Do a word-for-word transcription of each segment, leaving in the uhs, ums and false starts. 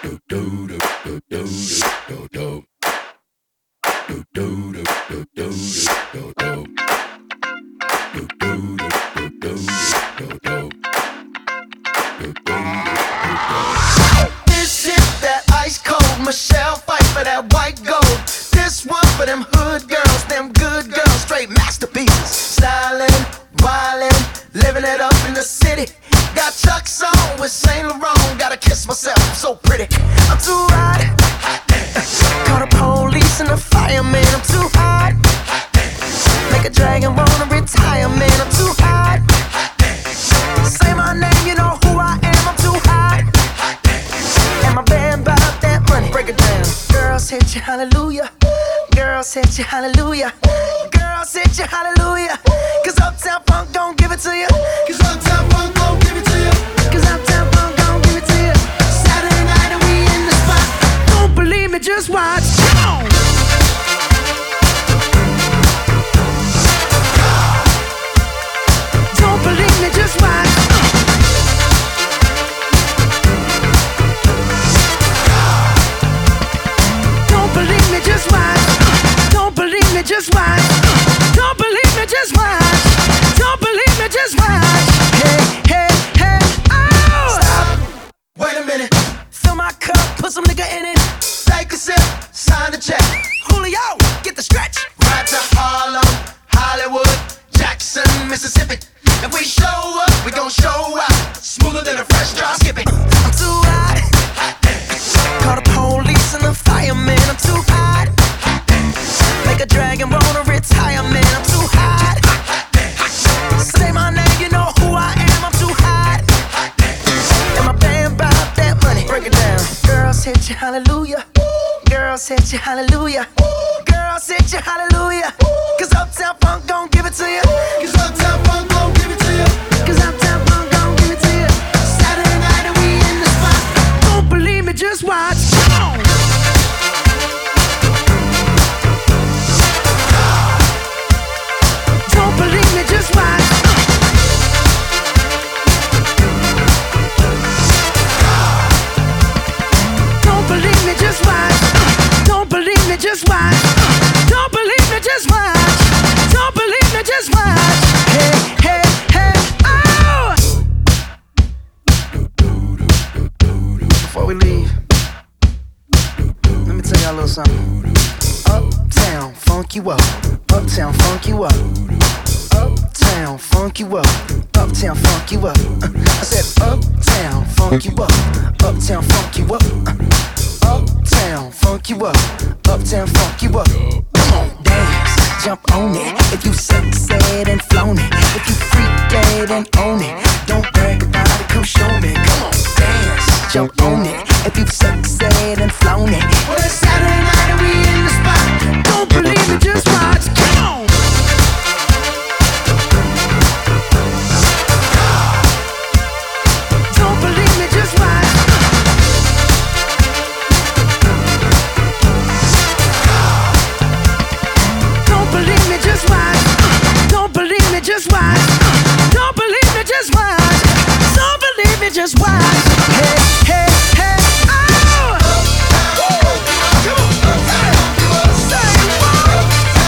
This shit that ice cold Michelle fight for that white gold. This one for them hood girls, them good girls, straight masterpieces. Stylin', wildin', living it up in the city. Got Chuck's on with Saint Laurent. Gotta kiss myself, I'm so pretty. I'm too hot. Call the police and the fireman. I'm too hot. Make a dragon wanna retire, man. I'm too hot. Say my name, you know who I am. I'm too hot. And my band bought that money. Break it down. Girls hit you, hallelujah. Girls hit you, hallelujah. Girls hit you, hallelujah. Cause Uptown Funk don't give it to you. Cause Uptown Funk don't give it to you. Cause Uptown Funk don't give it to you. Saturday night and we in the spot. Don't believe me, just watch. Come on. Don't believe me, just watch. Don't believe me, just watch. Don't believe me, just watch. Don't believe me, just watch. Don't believe me, just watch. Hey, hey, hey, oh! Stop. Wait a minute. Fill my cup, put some nigga in it. Take a sip, sign the check. Julio, get the stretch. Right to Harlem, Hollywood, Jackson, Mississippi. If we show up, we gon' show out. Smoother than a fresh drop skipping. I'm too hot. Call the police and the fireman. I'm too hot. Make a dragon wanna retire, man. I'm too hot. Say my name, you know who I am. I'm too hot. And my band bought that money. Break it down. Girls hit you, hallelujah. Girls hit you, hallelujah. Girls hit you, hallelujah. Cause Uptown Funk don't give it to you. Cause Uptown Funk don't give it to you. Cause Uptown Funk don't give it to you. Saturday night and we in the spot. Don't believe me, just watch. Come on. Don't believe me, just watch. Don't believe me, just watch. Don't believe me, just watch. Don't believe me, just watch. Don't believe me, just watch. Hey, hey, hey, oh! Before we leave, let me tell y'all a little something. Uptown, funk you up. Uptown, funk you up. Uptown, funk you up. Uptown, funk you up. I said uptown, funk you up. Uptown, funk you up. Uptown, funk you up. Uptown, funk you up. Come on, dance, jump on it. If you sexed and flown it, if you freaked dead and own it, don't brag about it, come show me. Come on, dance, jump on it. If you sexed and flown it, well, it's Saturday night and we in the spot. Don't believe me, just watch. Come on. Don't believe me, just watch. Don't believe me, just watch. Don't believe me, just watch. Don't believe me, just watch. Don't believe me, just watch. Hey, hey, hey, oh! Come on, say, say what?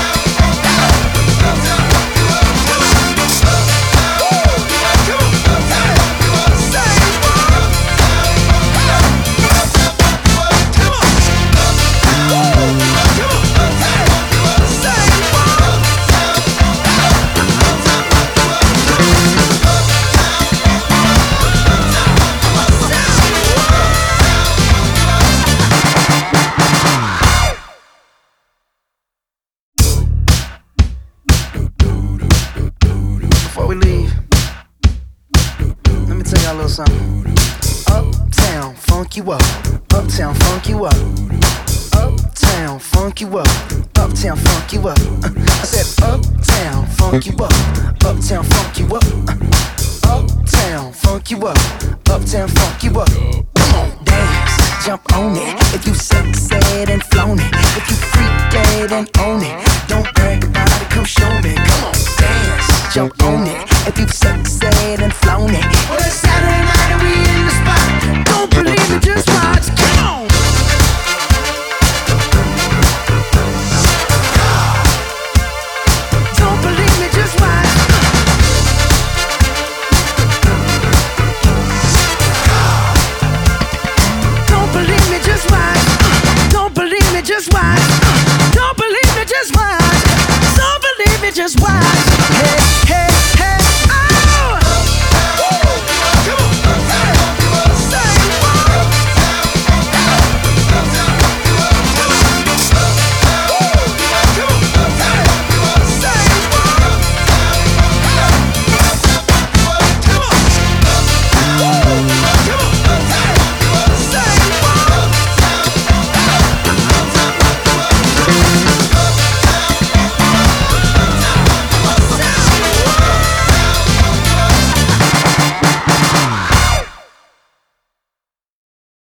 Before we leave, let me tell y'all a little something. Uptown, funk you up. Uptown, funk you up. Uptown, funk you up. Uptown, funk you up. I said uptown, funk you up. Uptown, funk you up. Uptown, funk you up. Uptown, funk you up. Come on, dance, jump on it. If you sexed and flown it, if you freaked dead and own it, don't brag about it, come show me. Come on, dance, jump on it. If you sexed and flown it, well, it's Saturday